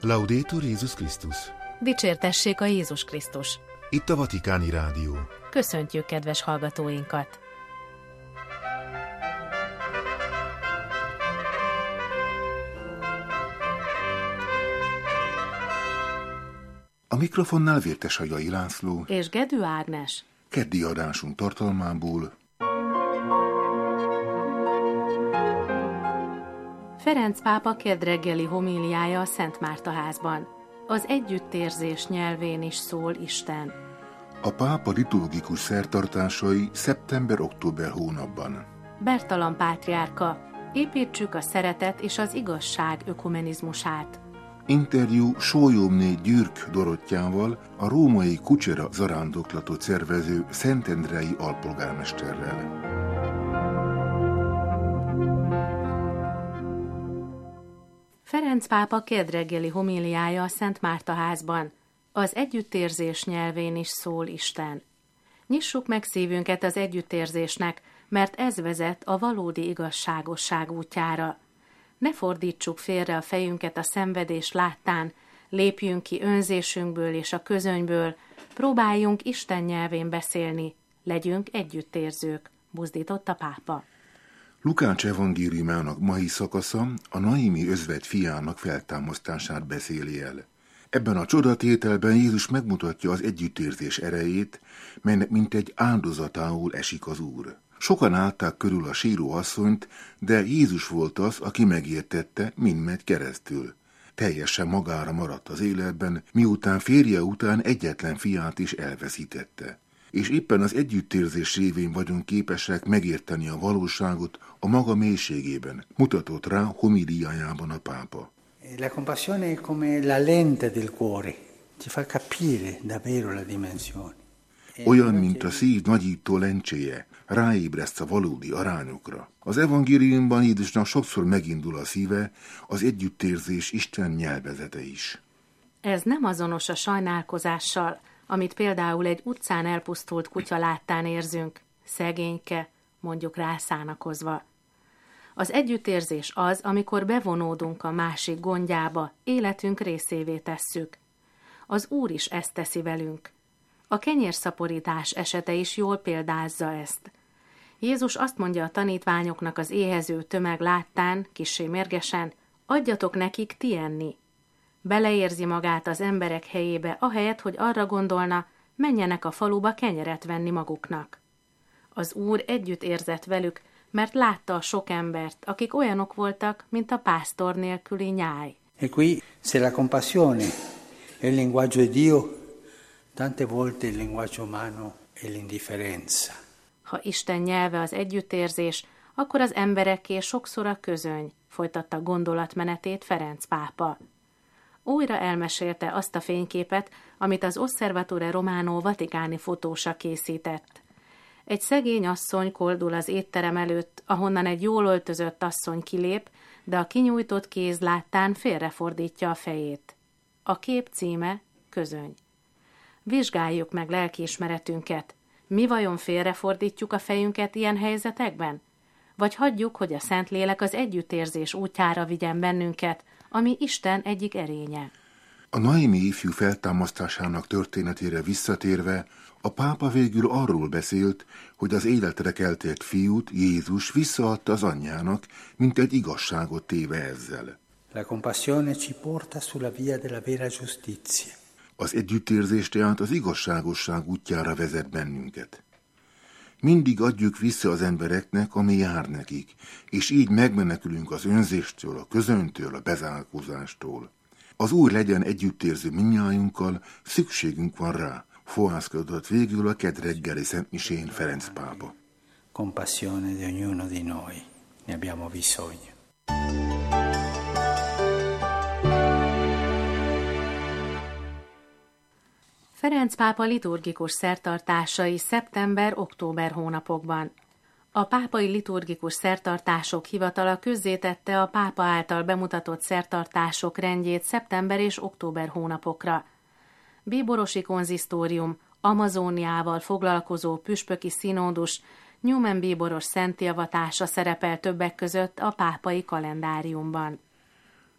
Laudetur Jézus Krisztus! Dicsértessék a Jézus Krisztus! Itt a Vatikáni Rádió. Köszöntjük kedves hallgatóinkat! A mikrofonnál Vérteshagyai László és Gedő Ágnes. Keddi adásunk tartalmából: Ferenc pápa kedd reggeli homíliája a Szent Márta házban. Az együttérzés nyelvén is szól Isten. A pápa liturgikus szertartásai szeptember-október hónapban. Bertalan pátriárka: építsük a szeretet és az igazság ökumenizmusát. Interjú Sólyomné Gyürk Dorottyával, a római Kucsera zarándoklatot szervező szentendrei alpolgármesterrel. Ferenc pápa kedd reggeli homíliája a Szent Márta házban. Az együttérzés nyelvén is szól Isten. Nyissuk meg szívünket az együttérzésnek, mert ez vezet a valódi igazságosság útjára. Ne fordítsuk félre a fejünket a szenvedés láttán, lépjünk ki önzésünkből és a közönyből, próbáljunk Isten nyelvén beszélni, legyünk együttérzők, buzdított a pápa. Lukács evangéliumának mai szakasza a Naimi özvegy fiának feltámasztását beszéli el. Ebben a csodatételben Jézus megmutatja az együttérzés erejét, melynek mintegy áldozatául esik az Úr. Sokan állták körül a síró asszonyt, de Jézus volt az, aki megértette, mind megy keresztül. Teljesen magára maradt az életben, miután férje után egyetlen fiát is elveszítette. És éppen az együttérzés révén vagyunk képesek megérteni a valóságot a maga mélységében, mutatott rá homíliájában a pápa. La compassione è come la lente del cuore, ci fa capire davvero la dimensione. Olyan, mint a szív nagyító lencséje, ráébreszt a valódi arányokra. Az evangéliumban Jézusnak sokszor megindul a szíve, az együttérzés Isten nyelvezete is. Ez nem azonos a sajnálkozással, amit például egy utcán elpusztult kutya láttán érzünk, szegényke, mondjuk rászánakozva. Az együttérzés az, amikor bevonódunk a másik gondjába, életünk részévé tesszük. Az Úr is ezt teszi velünk. A kenyérszaporítás esete is jól példázza ezt. Jézus azt mondja a tanítványoknak az éhező tömeg láttán, kissé mérgesen: adjatok nekik ti enni. Beleérzi magát az emberek helyébe, ahelyett, hogy arra gondolna, menjenek a faluba kenyeret venni maguknak. Az Úr együtt érzett velük, mert látta a sok embert, akik olyanok voltak, mint a pásztor nélküli nyáj. E qui, se la compassione è il linguaggio di Dio, tante volte il linguaggio umano è l'indifferenza. Ha Isten nyelve az együttérzés, akkor az emberekké sokszor a közöny, folytatta gondolatmenetét Ferenc pápa. Újra elmesélte azt a fényképet, amit az Osservatore Romano vatikáni fotósa készített. Egy szegény asszony koldul az étterem előtt, ahonnan egy jól öltözött asszony kilép, de a kinyújtott kéz láttán félrefordítja a fejét. A kép címe Közöny. Vizsgáljuk meg lelkiismeretünket. Mi vajon félrefordítjuk a fejünket ilyen helyzetekben? Vagy hagyjuk, hogy a Szentlélek az együttérzés útjára vigyen bennünket, ami Isten egyik erénye? A Naimi ifjú feltámasztásának történetére visszatérve, a pápa végül arról beszélt, hogy az életre keltett fiút Jézus visszaadta az anyjának, mint egy igazságot téve ezzel. La compassione ci porta sulla via della vera giustizia. Az együttérzés tehát az igazságosság útjára vezet bennünket. Mindig adjuk vissza az embereknek, ami jár nekik, és így megmenekülünk az önzéstől, a közöntől, a bezárkózástól. Az Úr legyen együttérző mindnyájunkkal, szükségünk van rá, fohászkodott végül a kedd reggeli szentmisén Ferenc pápa. Compassione di ognuno di noi, ne abbiamo bisogno. Ferenc pápa liturgikus szertartásai szeptember-október hónapokban. A pápai liturgikus szertartások hivatala közzétette a pápa által bemutatott szertartások rendjét szeptember és október hónapokra. Bíborosi konzisztórium, Amazóniával foglalkozó püspöki színódus, Newman bíboros szentjavatása szerepel többek között a pápai kalendáriumban.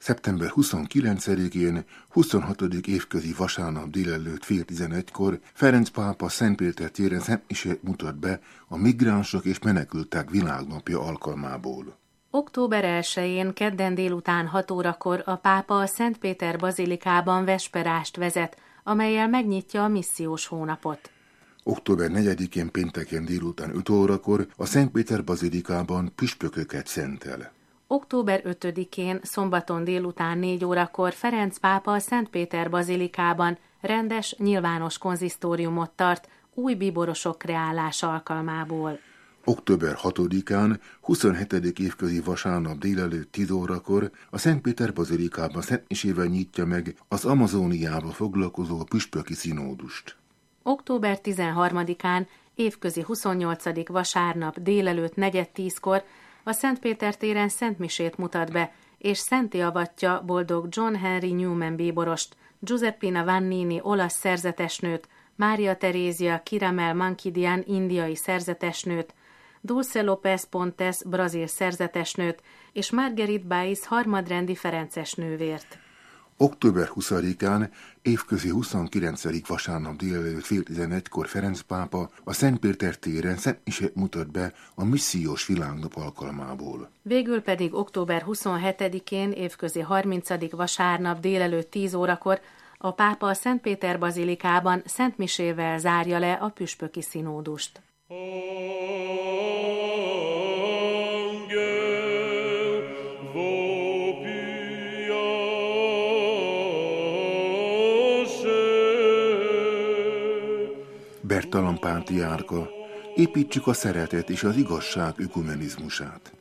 Szeptember 29-én, 26. évközi vasárnap délelőtt fél 11-kor Ferenc pápa Szentpéter téren szentmisét mutat be a Migránsok és Menekültek Világnapja alkalmából. Október 1-én kedden délután 6 órakor a pápa a Szentpéter bazilikában vesperást vezet, amellyel megnyitja a missziós hónapot. Október 4-én pénteken délután 5 órakor a Szentpéter bazilikában püspököket szentel. Október 5-én szombaton délután 4 órakor Ferenc pápa a Szentpéter bazilikában rendes, nyilvános konzisztóriumot tart új bíborosok kreálása alkalmából. Október 6-án, 27. évközi vasárnap délelőtt 10 órakor a Szentpéter bazilikában szentmisével nyitja meg az Amazóniával foglalkozó püspöki szinódust. Október 13-án, évközi 28. vasárnap délelőtt 9:10-kor a Szentpéter téren szentmisét mutat be, és szentté avatja boldog John Henry Newman bíborost, Giuseppina Vannini olasz szerzetesnőt, Mária Terézia Kiramel Mankidian indiai szerzetesnőt, Dulce López Pontes brazil szerzetesnőt és Marguerite Báis harmadrendi ferences nővért. Október 20-án, évközi 29. vasárnap délelőtt fél 11-kor Ferenc pápa a Szentpéter téren szentmisét mutat be a missziós világnap alkalmából. Végül pedig október 27-én, évközi 30. vasárnap délelőtt 10 órakor a pápa a Szentpéter bazilikában szentmisével zárja le a püspöki szinódust. Bertalan pátriárka, építsük a szeretet és az igazság ökumenizmusát.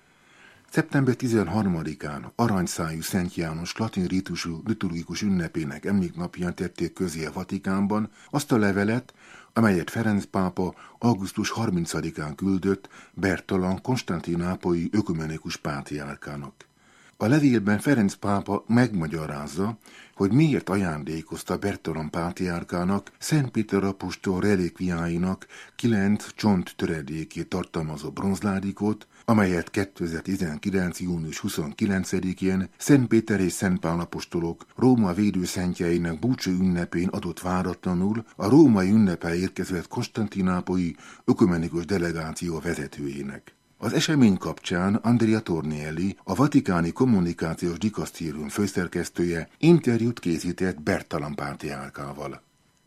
Szeptember 13-án aranyszájú Szent János latin rítusú liturgikus ünnepének emléknapján tették közé a Vatikánban azt a levelet, amelyet Ferenc pápa augusztus 30-án küldött Bertalan konstantinápolyi ökumenikus pátriárkának. A levélben Ferenc pápa megmagyarázza, hogy miért ajándékozta Bertalan pátriárkának Szent Péter apostol relikviáinak 9 csonttöredékét tartalmazó bronzládikot, amelyet 2019. június 29-én Szent Péter és Szent Pál apostolok Róma védőszentjeinek búcsú ünnepén adott váratlanul a római ünnepre érkezett konstantinápolyi ökumenikus delegáció vezetőjének. Az esemény kapcsán Andrea Tornielli, a vatikáni kommunikációs dikasztérium főszerkesztője interjút készített Bertalan pátriárkával.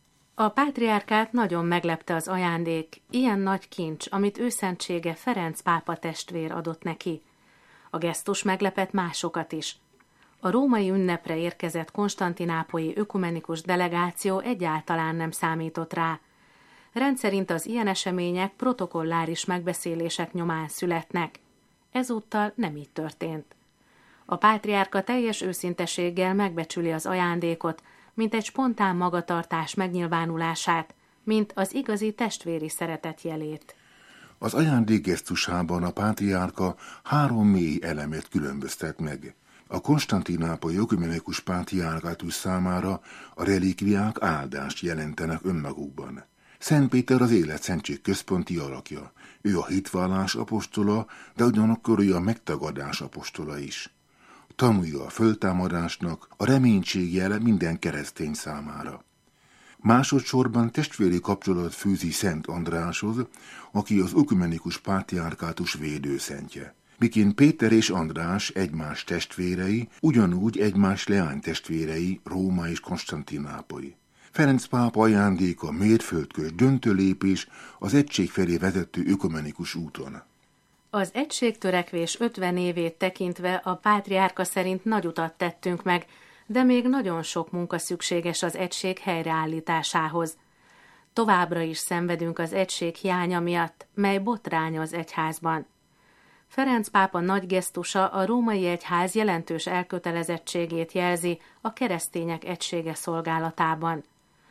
A pátriárkát nagyon meglepte az ajándék, ilyen nagy kincs, amit őszentsége Ferenc pápa testvér adott neki. A gesztus meglepett másokat is. A római ünnepre érkezett konstantinápolyi ökumenikus delegáció egyáltalán nem számított rá. Rendszerint az ilyen események protokolláris megbeszélések nyomán születnek. Ezúttal nem így történt. A pátriárka teljes őszinteséggel megbecsüli az ajándékot, mint egy spontán magatartás megnyilvánulását, mint az igazi testvéri szeretet jelét. Az ajándék gesztusában a pátriárka 3 mély elemet különböztet meg. A konstantinápolyi ökumenikus pátriárkátus számára a relikviák áldást jelentenek önmagukban. Szent Péter az életszentség központi alakja. Ő a hitvallás apostola, de ugyanakkor ő a megtagadás apostola is. Tanulja a föltámadásnak, a reménység jele minden keresztény számára. Másodszorban testvéri kapcsolat fűzi Szent Andráshoz, aki az ökumenikus pátriárkátus védőszentje. Miként Péter és András egymás testvérei, ugyanúgy egymás leánytestvérei Róma és Konstantinápoly. Ferenc pápa ajándéka mérföldkő döntő lépés az egység felé vezető ökumenikus úton. Az egységtörekvés 50 évét tekintve a pátriárka szerint nagy utat tettünk meg, de még nagyon sok munka szükséges az egység helyreállításához. Továbbra is szenvedünk az egység hiánya miatt, mely botrány az egyházban. Ferenc pápa nagy gesztusa a római egyház jelentős elkötelezettségét jelzi a keresztények egysége szolgálatában.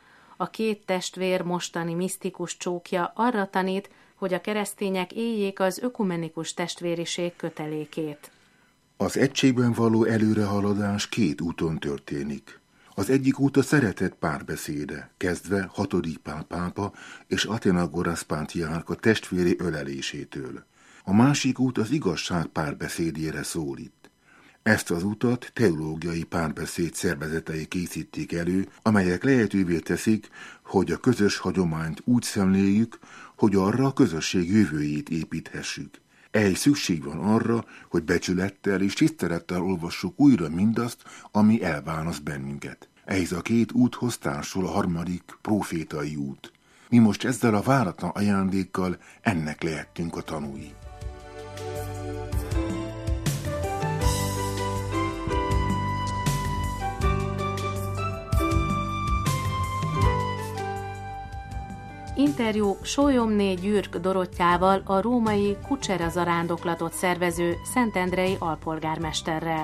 A két testvér mostani misztikus csókja arra tanít, hogy a keresztények éljék az ökumenikus testvériség kötelékét. Az egységben való előrehaladás 2 úton történik. Az egyik út a szeretet párbeszéde, kezdve 6. Pál pápa és Athenagorasz pátriárka testvéri ölelésétől. A másik út az igazság párbeszédjére szólít. Ezt az utat teológiai párbeszéd szervezetei készítik elő, amelyek lehetővé teszik, hogy a közös hagyományt úgy szemléljük, hogy arra a közösség jövőjét építhessük. Ehhez szükség van arra, hogy becsülettel és tisztelettel olvassuk újra mindazt, ami elválaszt bennünket. Ehhez a két úthoz társul a harmadik profétai út. Mi most ezzel a váratlan ajándékkal ennek lehettünk a tanúi. Interjú Sólyomné Gyürk Dorottyával, a római Kucsera zarándoklatot szervező szentendrei alpolgármesterrel.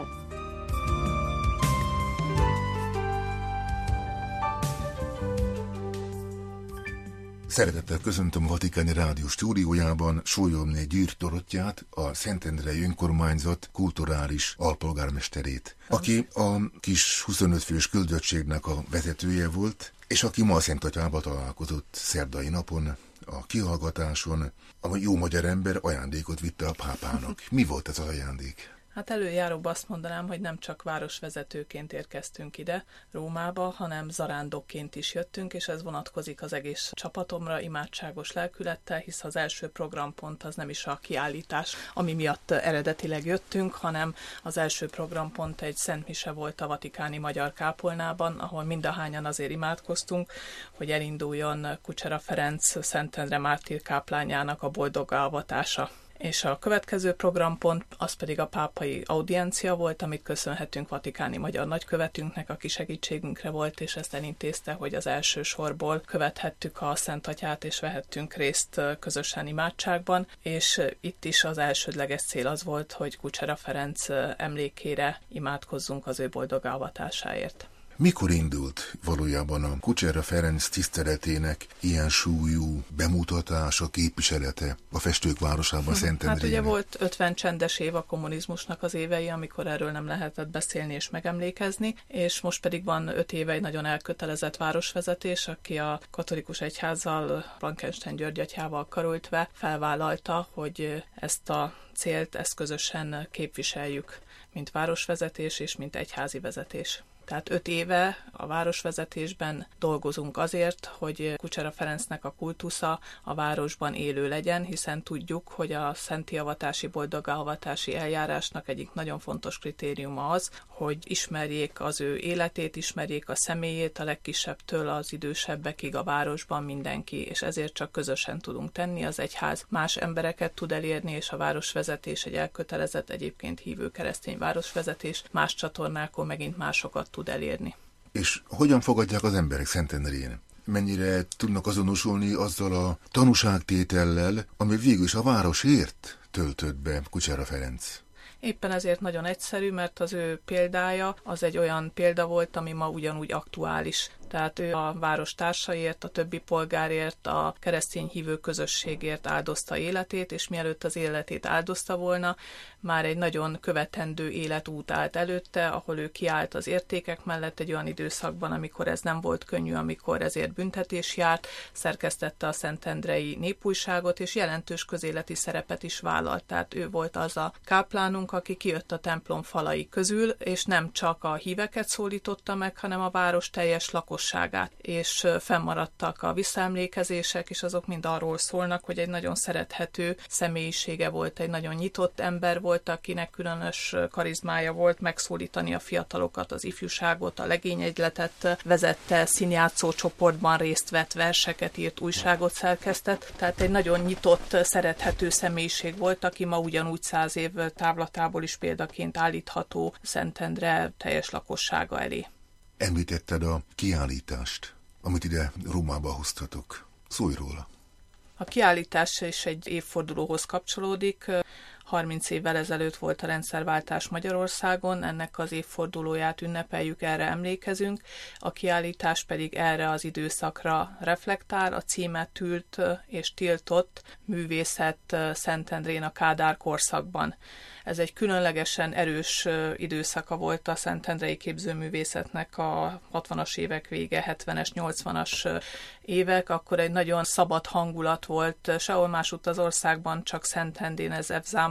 Szeretettel köszöntöm a Vatikáni Rádió stúdiójában Sólyomné Gyürk Dorottyát, a Szentendrei Önkormányzat kulturális alpolgármesterét, aki a kis 25 fős küldöttségnek a vezetője volt, és aki ma a Szentatyával találkozott szerdai napon, a kihallgatáson, a jó magyar ember ajándékot vitte a pápának. Mi volt ez az ajándék? Hát előjáróban azt mondanám, hogy nem csak városvezetőként érkeztünk ide, Rómába, hanem zarándokként is jöttünk, és ez vonatkozik az egész csapatomra, imádságos lelkülettel, hisz az első programpont az nem is a kiállítás, ami miatt eredetileg jöttünk, hanem az első programpont egy szentmise volt a vatikáni magyar kápolnában, ahol mindahányan azért imádkoztunk, hogy elinduljon Kucsera Ferenc Szentendre mártír káplányának a boldoggá avatása. És a következő programpont az pedig a pápai audiencia volt, amit köszönhetünk vatikáni magyar nagykövetünknek, aki segítségünkre volt, és ezt elintézte, hogy az első sorból követhettük a Szent Atyát, és vehettünk részt közösen imádságban, és itt is az elsődleges cél az volt, hogy Kucsera Ferenc emlékére imádkozzunk az ő boldog avatásáért. Mikor indult valójában a Kucsera Ferenc tiszteletének ilyen súlyú bemutatása, képviselete a festők városában, Szentendrén? Hát ugye volt 50 csendes év a kommunizmusnak az évei, amikor erről nem lehetett beszélni és megemlékezni, és most pedig van 5 éve egy nagyon elkötelezett városvezetés, aki a katolikus egyházzal, Blankenstein György atyával karöltve felvállalta, hogy ezt a célt, ezt közösen képviseljük, mint városvezetés és mint egyházi vezetés. Tehát 5 éve a városvezetésben dolgozunk azért, hogy Kucsera Ferencnek a kultusza a városban élő legyen, hiszen tudjuk, hogy a szenti avatási, boldogavatási eljárásnak egyik nagyon fontos kritériuma az, hogy ismerjék az ő életét, ismerjék a személyét, a legkisebbtől az idősebbekig a városban mindenki, és ezért csak közösen tudunk tenni. Az egyház más embereket tud elérni, és a városvezetés egy elkötelezett, egyébként hívő keresztény városvezetés más csatornákon megint másokat tud elérni. És hogyan fogadják az emberek Szentendrén? Mennyire tudnak azonosulni azzal a tanúságtétellel, ami végül is a városért töltött be Kucsera Ferenc? Éppen ezért nagyon egyszerű, mert az ő példája az egy olyan példa volt, ami ma ugyanúgy aktuális. Tehát ő a város társaiért, a többi polgárért, a keresztény hívő közösségért áldozta életét, és mielőtt az életét áldozta volna, már egy nagyon követendő életút állt előtte, ahol ő kiállt az értékek mellett egy olyan időszakban, amikor ez nem volt könnyű, amikor ezért büntetés járt, szerkesztette a szentendrei népújságot, és jelentős közéleti szerepet is vállalt. Tehát ő volt az a káplánunk, aki kijött a templom falai közül, és nem csak a híveket szólította meg, hanem a város teljes lakosságát, és fennmaradtak a visszaemlékezések, és azok mind arról szólnak, hogy egy nagyon szerethető személyisége volt, egy nagyon nyitott ember volt, akinek különös karizmája volt megszólítani a fiatalokat, az ifjúságot, a legényegyletet vezette, színjátszó csoportban részt vett, verseket írt, újságot szerkesztett, tehát egy nagyon nyitott, szerethető személyiség volt, aki ma ugyanúgy 100 év távlatából is példaként állítható Szentendre teljes lakossága elé. Említetted a kiállítást, amit ide Rómába hoztatok. Szólj róla! A kiállítás is egy évfordulóhoz kapcsolódik. 30 évvel ezelőtt volt a rendszerváltás Magyarországon, ennek az évfordulóját ünnepeljük, erre emlékezünk, a kiállítás pedig erre az időszakra reflektál, a címe Tűrt és tiltott művészet Szentendrén a Kádár korszakban. Ez egy különlegesen erős időszaka volt a szentendrei képzőművészetnek a 60-as évek vége, 70-es, 80-as évek, akkor egy nagyon szabad hangulat volt, sehol másutt az országban, csak Szentendrén ez F. Zámbor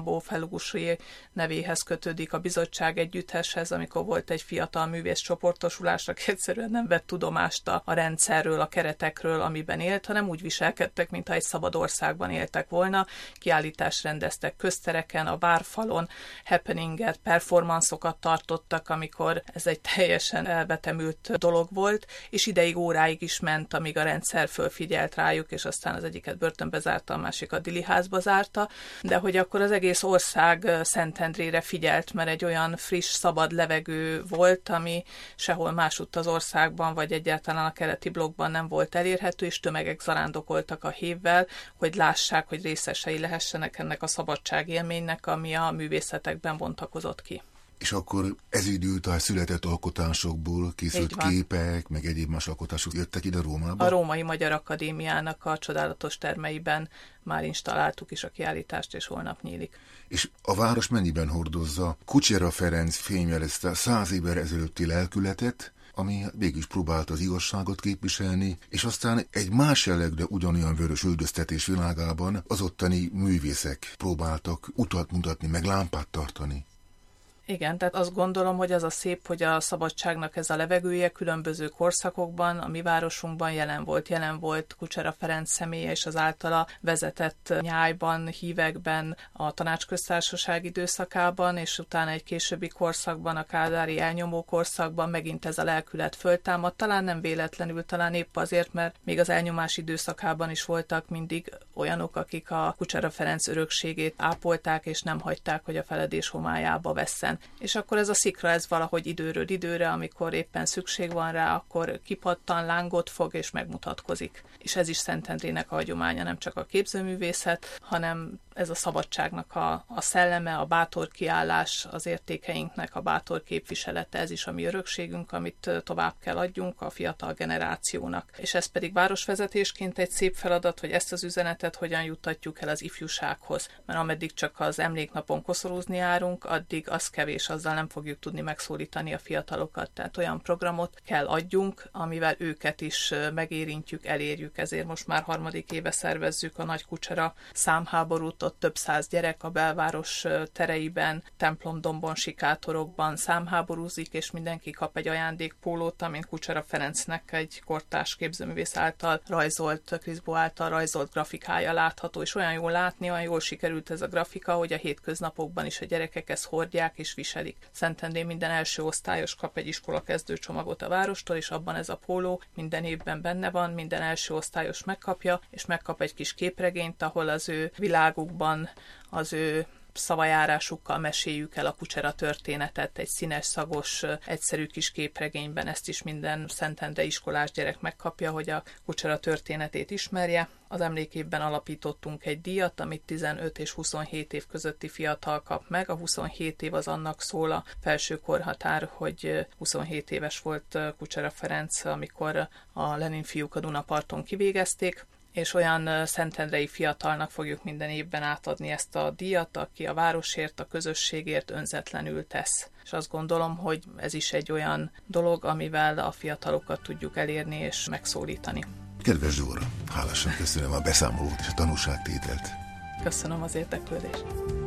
Szabó Felugusi nevéhez kötődik, a bizottság együtteshez, amikor volt egy fiatal művész csoportosulás, aki egyszerűen nem vett tudomást a rendszerről, a keretekről, amiben élt, hanem úgy viselkedtek, mintha egy szabad országban éltek volna. Kiállítást rendeztek köztereken, a várfalon, happeninget, performanszokat tartottak, amikor ez egy teljesen elvetemült dolog volt, és ideig, óráig is ment, amíg a rendszer fölfigyelt rájuk, és aztán az egyiket börtönbe zárta, a másikat diliházba zárta, de hogy akkor az egész ország Szentendrére figyelt, mert egy olyan friss, szabad levegő volt, ami sehol másutt az országban, vagy egyáltalán a keleti blokkban nem volt elérhető, és tömegek zarándokoltak a hévvel, hogy lássák, hogy részesei lehessenek ennek a szabadságélménynek, ami a művészetekben bontakozott ki. És akkor ez idő után született alkotásokból készült képek, meg egyéb más alkotások jöttek ide Rómába? A Római Magyar Akadémiának a csodálatos termeiben már installáltuk is a kiállítást, és holnap nyílik. És a város mennyiben hordozza Kucsera Ferenc fémjelezte 100 évvel ezelőtti lelkületet, ami végig is próbált az igazságot képviselni, és aztán egy más jelleg, de ugyanolyan vörös üldöztetés világában az ottani művészek próbáltak utat mutatni, meg lámpát tartani. Igen, tehát azt gondolom, hogy az a szép, hogy a szabadságnak ez a levegője különböző korszakokban, a mi városunkban jelen volt Kucsera Ferenc személye, és az általa vezetett nyájban, hívekben, a Tanácsköztársaság időszakában, és utána egy későbbi korszakban, a kádári elnyomó korszakban megint ez a lelkület föltámad. Talán nem véletlenül, talán épp azért, mert még az elnyomás időszakában is voltak mindig olyanok, akik a Kucsera Ferenc örökségét ápolták, és nem hagyták, hogy a feledés homályába vesszen. És akkor ez a szikra, ez valahogy időről időre, amikor éppen szükség van rá, akkor kipattan, lángot fog és megmutatkozik. És ez is Szentendrének a hagyománya, nem csak a képzőművészet, hanem ez a szabadságnak a szelleme, a bátor kiállás, az értékeinknek a bátor képviselete, ez is a mi örökségünk, amit tovább kell adjunk a fiatal generációnak. És ez pedig városvezetésként egy szép feladat, hogy ezt az üzenetet hogyan juttatjuk el az ifjúsághoz. Mert ameddig csak az emléknapon koszorúzni járunk, addig az kevés, azzal nem fogjuk tudni megszólítani a fiatalokat. Tehát olyan programot kell adjunk, amivel őket is megérintjük, elérjük. Ezért most már 3. éve szervezzük a Nagy Kucsera számháborút, ott több 100 gyerek a belváros tereiben, templomdombon, sikátorokban számháborúzik, és mindenki kap egy ajándékpólót, amint Kucsera Ferencnek egy kortárs képzőművész által rajzolt, Kriszbó által rajzolt grafikája látható, és olyan jól látni, olyan jól sikerült ez a grafika, hogy a hétköznapokban is a gyerekek ezt hordják és viselik. Szentendrén minden első osztályos kap egy iskolakezdő csomagot a várostól, és abban ez a póló minden évben benne van, minden első osztályos megkapja, és megkap egy kis képregényt, ahol az ő világukban, az ő szavajárásukkal meséljük el a Kucsera történetet, egy színes, szagos, egyszerű kis képregényben. Ezt is minden szentendrei iskolás gyerek megkapja, hogy a Kucsera történetét ismerje. Az emlékévben alapítottunk egy díjat, amit 15 és 27 év közötti fiatal kap meg. A 27 év az annak szól a felső korhatár, hogy 27 éves volt Kucsera Ferenc, amikor a Lenin fiúk a Dunaparton kivégezték, és olyan szentendrei fiatalnak fogjuk minden évben átadni ezt a díjat, aki a városért, a közösségért önzetlenül tesz. És azt gondolom, hogy ez is egy olyan dolog, amivel a fiatalokat tudjuk elérni és megszólítani. Kedves Zsóra, hálásan köszönöm a beszámolót és a tanúságtételt. Köszönöm az érdeklődést.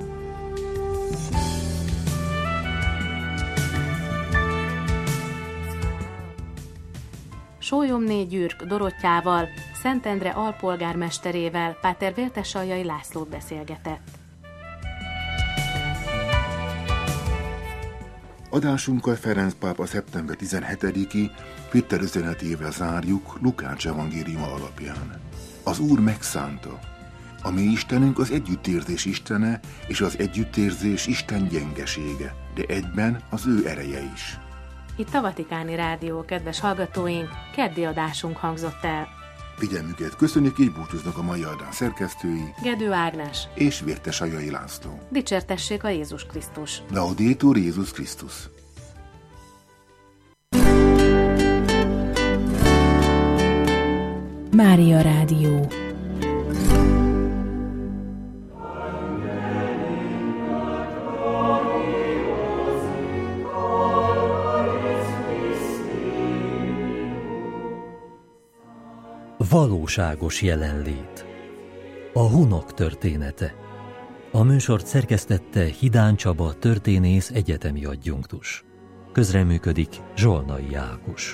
Sólyomné Gyürk Dorottyával, Szentendre alpolgármesterével, Páter Vértesaljai Lászlót beszélgetett. Adásunkkal Ferenc pápa szeptember 17-i Péter üzenetével zárjuk Lukács evangéliuma alapján. Az Úr megszánta. A mi Istenünk az együttérzés istene, és az együttérzés Isten gyengesége, de egyben az ő ereje is. Itt a Vatikáni Rádió, kedves hallgatóink, keddi adásunk hangzott el. Figyelmüket köszönjük, így búcsúznak a mai adás szerkesztői Gedő Ágnes és Vértesaljai László. Dicsértessék a Jézus Krisztus. Laudetur Jézus Krisztus. Mária Rádió. Valóságos jelenlét. A hunok története. A műsort szerkesztette Hidán Csaba történész, egyetemi adjunktus. Közreműködik Zsolnai Ákos.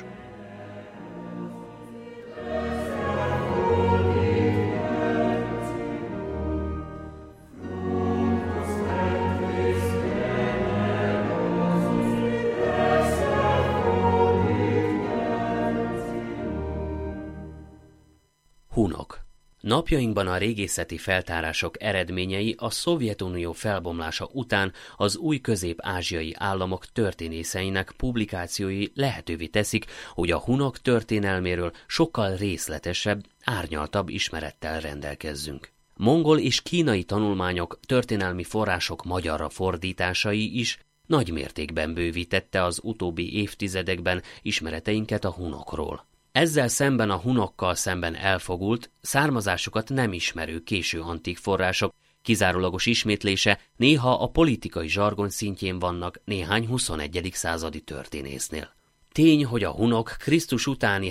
Hunok. Napjainkban a régészeti feltárások eredményei a Szovjetunió felbomlása után az új közép-ázsiai államok történészeinek publikációi lehetővé teszik, hogy a hunok történelméről sokkal részletesebb, árnyaltabb ismerettel rendelkezzünk. Mongol és kínai tanulmányok, történelmi források magyarra fordításai is nagy mértékben bővítette az utóbbi évtizedekben ismereteinket a hunokról. Ezzel szemben a hunokkal szemben elfogult, származásukat nem ismerő késő antik források kizárólagos ismétlése néha a politikai zsargon szintjén vannak néhány 21. századi történésznél. Tény, hogy a hunok Krisztus utáni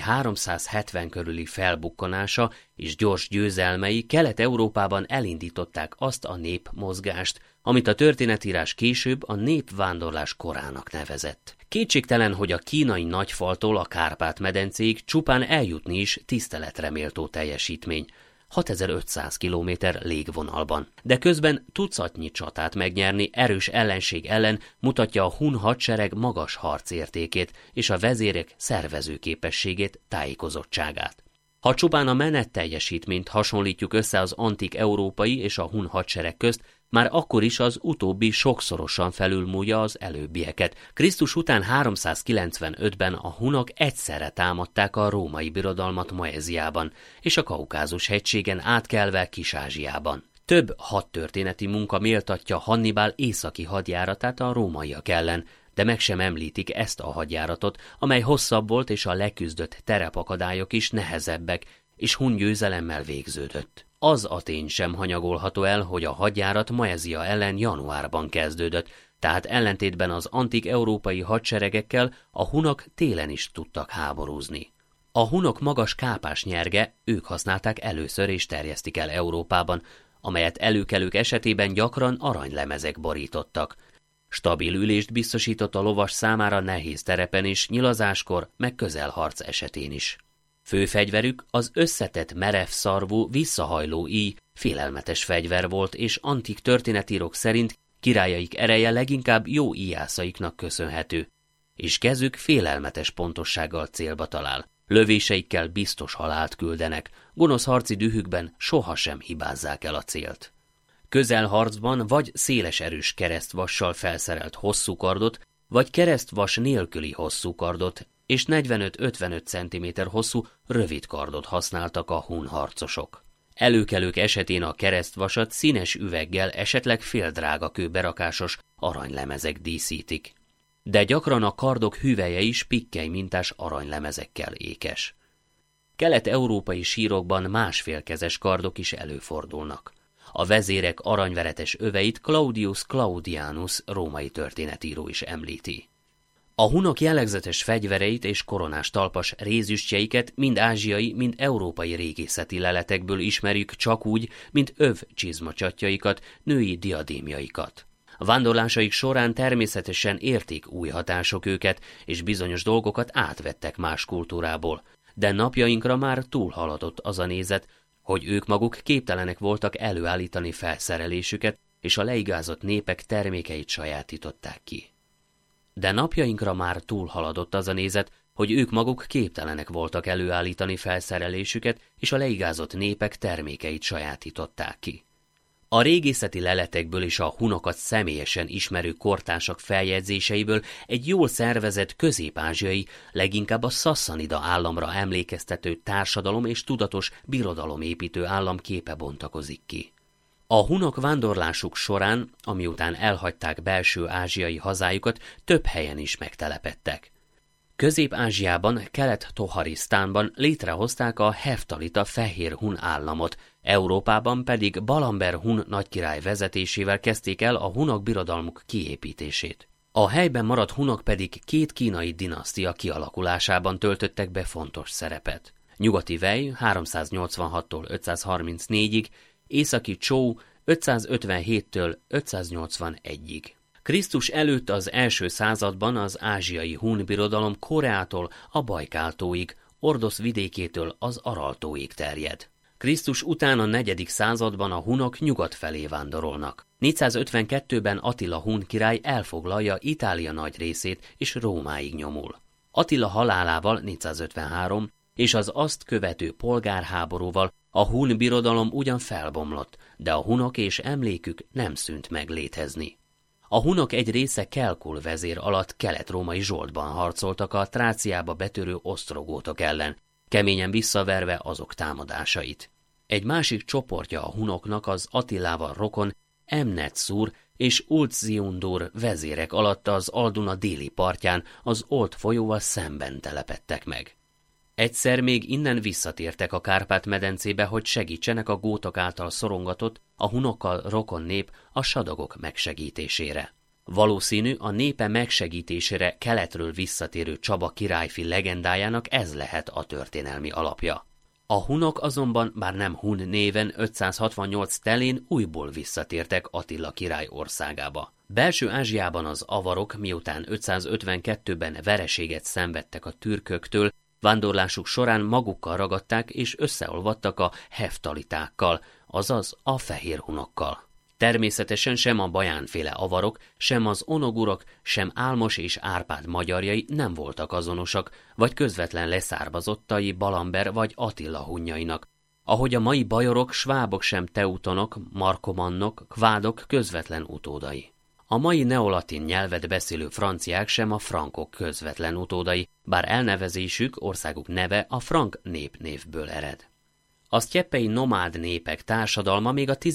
370 körüli felbukkanása és gyors győzelmei Kelet-Európában elindították azt a népmozgást, amit a történetírás később a népvándorlás korának nevezett. Kétségtelen, hogy a kínai nagyfaltól a Kárpát-medencéig csupán eljutni is tiszteletre méltó teljesítmény, 6500 kilométer légvonalban. De közben tucatnyi csatát megnyerni erős ellenség ellen mutatja a hun hadsereg magas harcértékét és a vezérek szervezőképességét, tájékozottságát. Ha csupán a menetteljesítményt hasonlítjuk össze az antik európai és a hun hadsereg közt, már akkor is az utóbbi sokszorosan felülmúlja az előbbieket. Krisztus után 395-ben a hunok egyszerre támadták a római birodalmat Moeziában és a Kaukázus-hegységen átkelve Kis-Ázsiában. Több hadtörténeti munka méltatja Hannibal északi hadjáratát a rómaiak ellen, de meg sem említik ezt a hadjáratot, amely hosszabb volt és a leküzdött terepakadályok is nehezebbek, és hun győzelemmel végződött. Az a tény sem hanyagolható el, hogy a hadjárat Moezia ellen januárban kezdődött, tehát ellentétben az antik európai hadseregekkel a hunok télen is tudtak háborúzni. A hunok magas kápás nyerge ők használták először és terjesztik el Európában, amelyet előkelők esetében gyakran aranylemezek borítottak. Stabil ülést biztosított a lovas számára nehéz terepen is, nyilazáskor, meg közelharc esetén is. Fő fegyverük az összetett merev szarvú, visszahajló íj, félelmetes fegyver volt, és antik történetírók szerint királyaik ereje leginkább jó íjászaiknak köszönhető, és kezük félelmetes pontossággal célba talál. Lövéseikkel biztos halált küldenek, gonosz harci dühükben sohasem hibázzák el a célt. Közelharcban vagy széles erős keresztvassal felszerelt hosszú kardot, vagy keresztvas nélküli hosszú kardot, és 45-55 cm hosszú rövid kardot használtak a hun harcosok. Előkelők esetén a keresztvasat színes üveggel, esetleg féldrága kőberakásos aranylemezek díszítik. De gyakran a kardok hüvelye is pikkely mintás aranylemezekkel ékes. Kelet-európai sírokban másfélkezes kardok is előfordulnak. A vezérek aranyveretes öveit Claudius Claudianus római történetíró is említi. A hunok jellegzetes fegyvereit és koronás talpas rézüstjeiket mind ázsiai, mind európai régészeti leletekből ismerjük csak úgy, mint csizmacsatjaikat, női diadémjaikat. A vándorlásaik során természetesen érték új hatások őket, és bizonyos dolgokat átvettek más kultúrából, de napjainkra már túlhaladott az a nézet, hogy ők maguk képtelenek voltak előállítani felszerelésüket, és a leigázott népek termékeit sajátították ki. De napjainkra már túlhaladott az a nézet, hogy ők maguk képtelenek voltak előállítani felszerelésüket, és a leigázott népek termékeit sajátították ki. A régészeti leletekből és a hunokat személyesen ismerő kortársak feljegyzéseiből egy jól szervezett közép-ázsiai, leginkább a Szasszanida államra emlékeztető társadalom és tudatos birodalomépítő állam képe bontakozik ki. A hunok vándorlásuk során, amiután elhagyták belső ázsiai hazájukat, több helyen is megtelepedtek. Közép-Ázsiában, Kelet-Toharisztánban létrehozták a Heftalita fehér hun államot, Európában pedig Balamber hun nagykirály vezetésével kezdték el a hunok birodalmuk kiépítését. A helyben maradt hunok pedig két kínai dinasztia kialakulásában töltöttek be fontos szerepet. Nyugati Vej 386-tól 534-ig, északi Csó 557-től 581-ig. Krisztus előtt az első században az ázsiai hun birodalom Koreától a Bajkál-tóig, Ordosz vidékétől az Aral-tóig terjed. Krisztus után a 4. században a hunok nyugat felé vándorolnak. 452-ben Attila hun király elfoglalja Itália nagy részét és Rómáig nyomul. Attila halálával 453 és az azt követő polgárháborúval a hun birodalom ugyan felbomlott, de a hunok és emlékük nem szűnt meg létezni. A hunok egy része Kelkul vezér alatt kelet-római Zsoltban harcoltak a Tráciába betörő osztrogótok ellen, keményen visszaverve azok támadásait. Egy másik csoportja a hunoknak az Attilával rokon Emnet-szúr és Ulcziundur vezérek alatt az Alduna déli partján az Olt folyóval szemben telepedtek meg. Egyszer még innen visszatértek a Kárpát-medencébe, hogy segítsenek a gótok által szorongatott, a hunokkal rokon nép a sadagok megsegítésére. Valószínű, a népe megsegítésére keletről visszatérő Csaba királyfi legendájának ez lehet a történelmi alapja. A hunok azonban bár nem hun néven 568 telén újból visszatértek Attila király országába. Belső Ázsiában az avarok, miután 552-ben vereséget szenvedtek a türköktől, vándorlásuk során magukkal ragadták és összeolvadtak a heftalitákkal, azaz a fehér hunokkal. Természetesen sem a bajánféle avarok, sem az onogurok, sem Álmos és Árpád magyarjai nem voltak azonosak, vagy közvetlen leszármazottai Balamber vagy Attila hunjainak, ahogy a mai bajorok, svábok sem teutonok, markomannok, kvádok közvetlen utódai. A mai neolatin nyelvet beszélő franciák sem a frankok közvetlen utódai, bár elnevezésük, országuk neve a frank népnévből ered. A sztyeppei nomád népek társadalma még a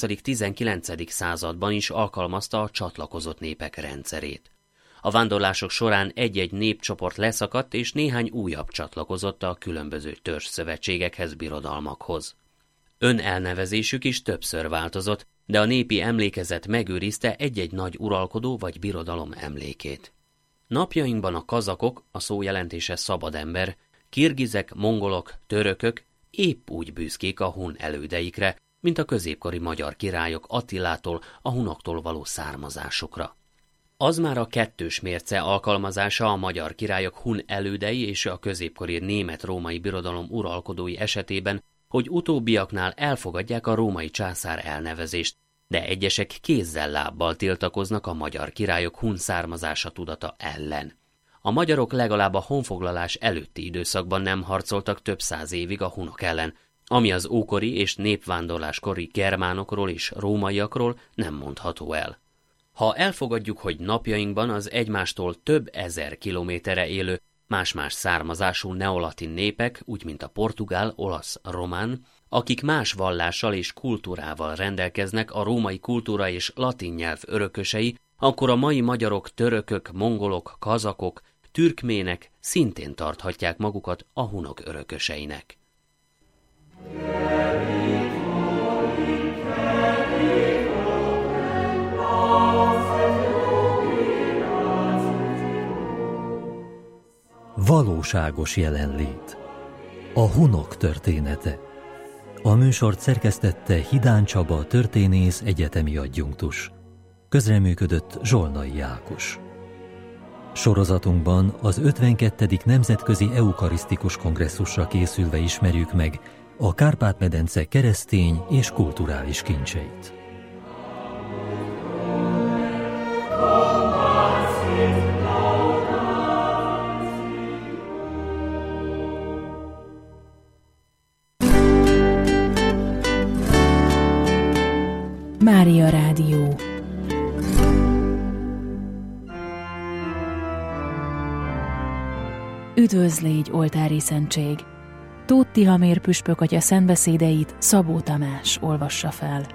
18.-19. században is alkalmazta a csatlakozott népek rendszerét. A vándorlások során egy-egy népcsoport leszakadt, és néhány újabb csatlakozott a különböző törzsszövetségekhez, birodalmakhoz. Önelnevezésük is többször változott, de a népi emlékezet megőrizte egy-egy nagy uralkodó vagy birodalom emlékét. Napjainkban a kazakok, a szó jelentése szabad ember, kirgizek, mongolok, törökök épp úgy büszkék a hun elődeikre, mint a középkori magyar királyok Attilától, a hunoktól való származásukra. Az már a kettős mérce alkalmazása a magyar királyok hun elődei és a középkori német-római birodalom uralkodói esetében, hogy utóbbiaknál elfogadják a római császár elnevezést, de egyesek kézzel-lábbal tiltakoznak a magyar királyok hun származása tudata ellen. A magyarok legalább a honfoglalás előtti időszakban nem harcoltak több száz évig a hunok ellen, ami az ókori és népvándorláskori germánokról és rómaiakról nem mondható el. Ha elfogadjuk, hogy napjainkban az egymástól több ezer kilométerre élő, más-más származású neolatin népek, úgy mint a portugál, olasz, román, akik más vallással és kultúrával rendelkeznek, a római kultúra és latin nyelv örökösei, akkor a mai magyarok, törökök, mongolok, kazakok, türkmének szintén tarthatják magukat a hunok örököseinek. Valóságos jelenlét. A hunok története. A műsort szerkesztette Hidán Csaba, történész, egyetemi adjunktus. Közreműködött Zsolnai Ákos. Sorozatunkban az 52. Nemzetközi Eukarisztikus Kongresszusra készülve ismerjük meg a Kárpát-medence keresztény és kulturális kincseit. Mária Rádió. Üdvözl légy, oltári szentség! Tóth Tihamér püspök atya szentbeszédeit Szabó Tamás olvassa fel.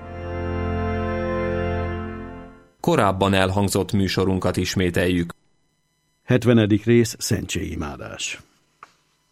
Korábban elhangzott műsorunkat ismételjük. 70. rész, szentségimádás.